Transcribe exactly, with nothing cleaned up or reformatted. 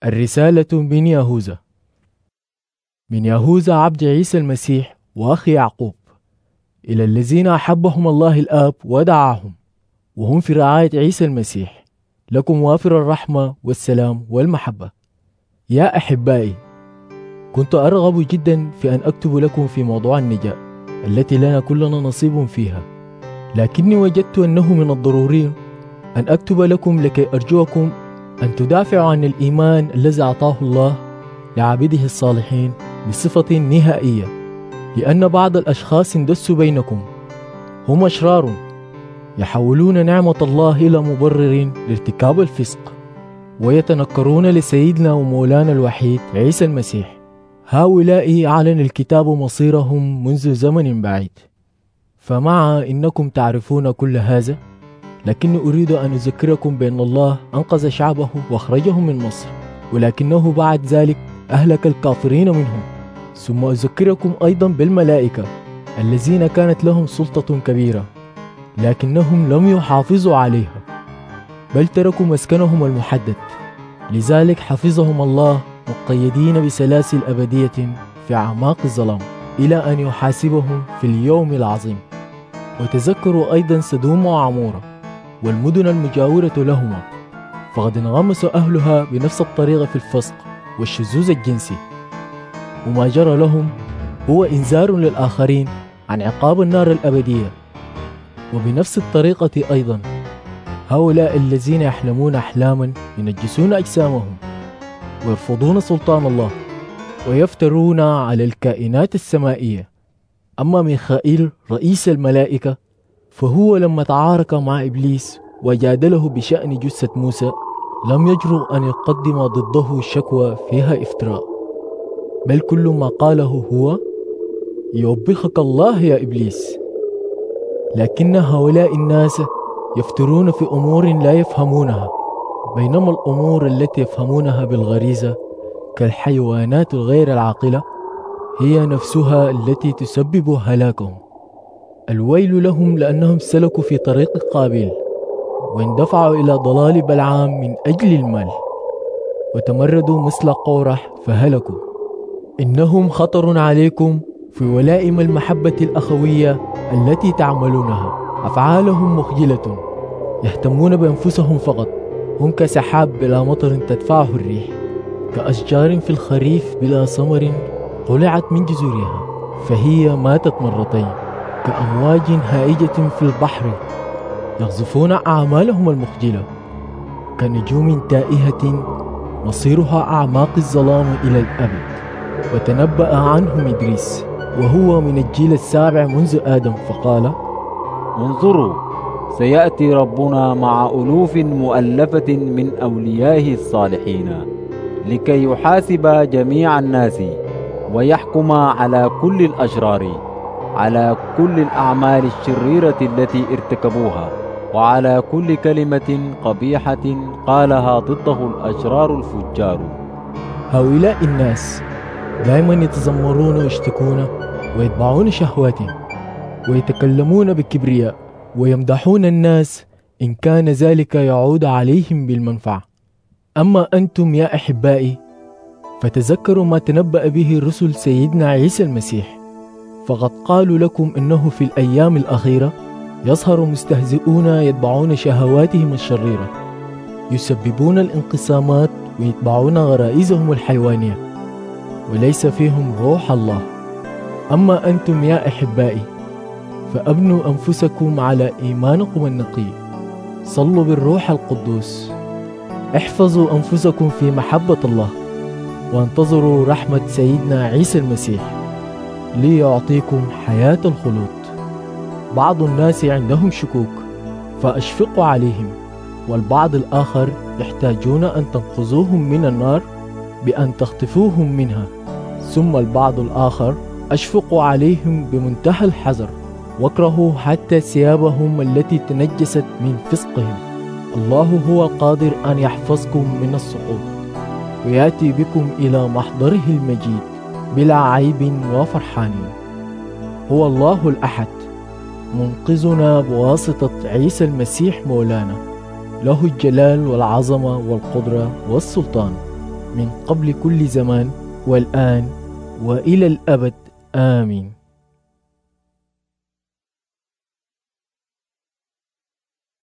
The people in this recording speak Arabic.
الرسالة من يهوذا. من يهوذا عبد عيسى المسيح وأخي يعقوب، إلى الذين أحبهم الله الآب ودعاهم، وهم في رعاية عيسى المسيح، لكم وافر الرحمة والسلام والمحبة. يا أحبائي، كنت أرغب جدا في أن أكتب لكم في موضوع النجاة التي لنا كلنا نصيب فيها، لكني وجدت أنه من الضروري أن أكتب لكم لكي أرجوكم أن تدافعوا عن الإيمان الذي أعطاه الله لعبيده الصالحين بصفة نهائية، لأن بعض الأشخاص اندسوا بينكم، هم أشرار يحولون نعمة الله إلى مبرر لارتكاب الفسق، ويتنكرون لسيدنا ومولانا الوحيد عيسى المسيح. هؤلاء أعلن الكتاب مصيرهم منذ زمن بعيد. فمع إنكم تعرفون كل هذا، لكني أريد أن أذكركم بأن الله أنقذ شعبه وأخرجهم من مصر، ولكنه بعد ذلك أهلك الكافرين منهم. ثم أذكركم أيضا بالملائكة الذين كانت لهم سلطة كبيرة، لكنهم لم يحافظوا عليها، بل تركوا مسكنهم المحدد. لذلك حفظهم الله مقيدين بسلاسل أبدية في أعماق الظلام إلى أن يحاسبهم في اليوم العظيم. وتذكروا أيضا سدوم وعمورة والمدن المجاورة لهما، فقد انغمس أهلها بنفس الطريقة في الفسق والشذوذ الجنسي، وما جرى لهم هو إنذار للآخرين عن عقاب النار الأبدية. وبنفس الطريقة أيضا هؤلاء الذين يحلمون أحلاما ينجسون أجسامهم ويرفضون سلطان الله ويفترون على الكائنات السمائية. أما ميخائيل رئيس الملائكة فهو لما تعارك مع إبليس وجادله بشأن جثة موسى لم يجرؤ أن يقدم ضده شكوى فيها افتراء، بل كل ما قاله هو: يوبخك الله يا إبليس. لكن هؤلاء الناس يفترون في أمور لا يفهمونها، بينما الأمور التي يفهمونها بالغريزة كالحيوانات الغير العاقلة هي نفسها التي تسبب هلاكهم. الويل لهم لأنهم سلكوا في طريق قابيل واندفعوا إلى ضلال بلعام من أجل المال، وتمردوا مثل قورح فهلكوا. إنهم خطر عليكم في ولائم المحبة الأخوية التي تعملونها. أفعالهم مخجلة، يهتمون بأنفسهم فقط. هم كسحاب بلا مطر تدفعه الريح، كأشجار في الخريف بلا ثمر قلعت من جذورها فهي ماتت مرتين، كأمواج هائجة في البحر يغزفون أعمالهم المخجلة، كنجوم تائهة مصيرها أعماق الظلام إلى الأبد. وتنبأ عنهم إدريس وهو من الجيل السابع منذ آدم فقال: انظروا، سيأتي ربنا مع ألوف مؤلفة من أوليائه الصالحين لكي يحاسب جميع الناس ويحكم على كل الأشرار، على كل الأعمال الشريرة التي ارتكبوها، وعلى كل كلمة قبيحة قالها ضده الأشرار الفجار. هؤلاء الناس دائما يتذمرون ويشتكون ويتبعون شهواتهم ويتكلمون بكبرياء ويمدحون الناس إن كان ذلك يعود عليهم بالمنفعة. أما أنتم يا أحبائي فتذكروا ما تنبأ به رسل سيدنا عيسى المسيح، فقد قالوا لكم إنه في الأيام الأخيرة يظهر مستهزئون يتبعون شهواتهم الشريرة، يسببون الانقسامات ويتبعون غرائزهم الحيوانية، وليس فيهم روح الله. أما أنتم يا أحبائي فأبنوا أنفسكم على إيمانكم النقي، صلوا بالروح القدوس، احفظوا أنفسكم في محبة الله، وانتظروا رحمة سيدنا عيسى المسيح ليعطيكم حياة الخلود. بعض الناس عندهم شكوك فأشفقوا عليهم، والبعض الآخر يحتاجون أن تنقذوهم من النار بأن تخطفوهم منها، ثم البعض الآخر أشفقوا عليهم بمنتهى الحذر واكرهوا حتى ثيابهم التي تنجست من فسقهم. الله هو القادر أن يحفظكم من السقوط ويأتي بكم إلى محضره المجيد بلا عيب وفرحان. هو الله الأحد منقذنا بواسطة عيسى المسيح مولانا، له الجلال والعظمة والقدرة والسلطان من قبل كل زمان والآن وإلى الأبد آمين.